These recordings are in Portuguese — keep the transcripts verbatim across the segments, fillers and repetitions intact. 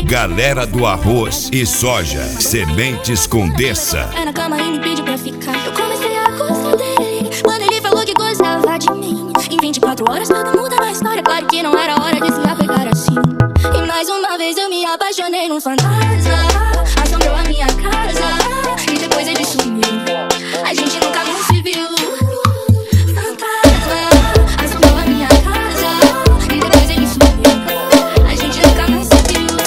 Galera do arroz e soja, Sementes Condessa. É na cama e me pediu pra ficar. Eu comecei a gostar dele quando ele falou que gostava de mim. Em vinte e quatro horas tudo muda na história. Claro que não era hora de se apegar assim. E mais uma vez eu me apaixonei num fantasma. Assombrou a minha casa e depois ele sumiu. A gente nunca mais se viu. Fantasma assombrou a minha casa e depois ele sumiu. A gente nunca mais se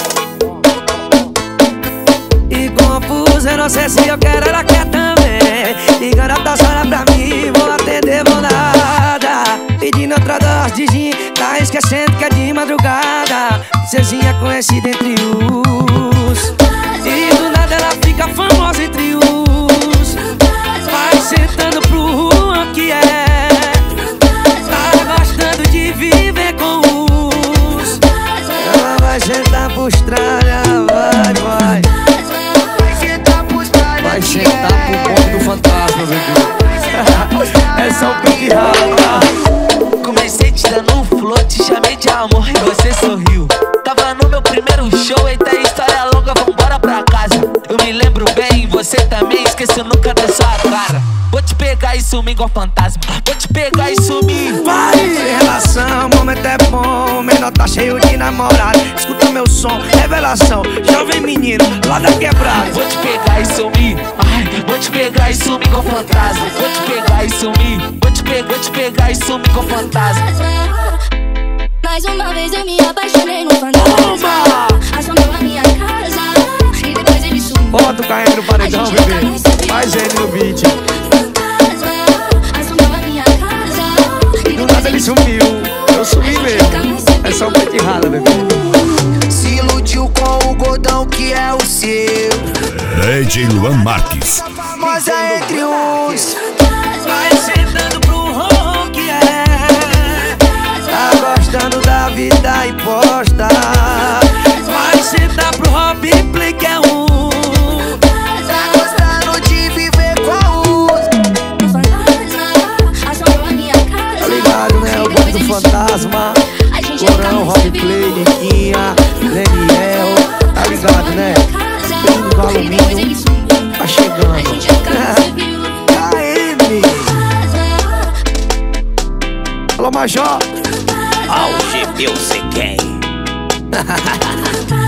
viu. E confuso, eu não sei se eu quero, ela quer também. Ligando a taçada pra mim, vou atender, vou nada. Pedindo outra dose de gin, tá esquecendo que é de madrugada. Cezinha conhecida entre os. E do nada ela fica famosa entre os. Vai sentando pro Juan que é. Tá gostando de viver com os. Ela vai sentar pro Austrália, vai, vai. Vai sentar pro ponto do fantasma, bebê. É só um pique rala. Comecei te dando um flow, te chamei de amor e você sorriu. Tava no meu primeiro show, eita história longa, vambora pra casa. Eu me lembro bem, você também, esqueci nunca da sua cara. Vou te pegar e sumir igual fantasma, vou te pegar e sumir. Vai, relação, momento é bom, menor tá cheio de namorado. Escuta meu som, revelação, jovem menino, lá da quebrada. Vou te pegar e sumir, ai, vou te pegar e sumir igual fantasma. Vou te pegar e sumir, vou te pegar, vou te pegar e sumir igual fantasma. Mais uma vez eu me apaixonei no fantasma. Assombrou a minha casa e depois ele sumiu. Bota o carreiro no paredão, bebê. Faz ele no beat. Fantasma assombrou a minha casa e Do depois nada ele sumiu, eu sumi mesmo. É só um pente rala, bebê. Se iludiu com o gordão que é o seu. D J Luan Marques. Famosa entre uns. Vai sentando pro Juan que é. Tá gostando da vida e posta. Vai sentar pro Rob Play que é um. Tá gostando de viver com os. fantasma assombrou a minha casa. Tá ligado, né? O bonde do fantasma. Corão, Rob Play, Niquinha, Daniel. Tá ligado, né? Primo do alumínio. Tá chegando. K M. Alô, Major. Algemeu, cê quem?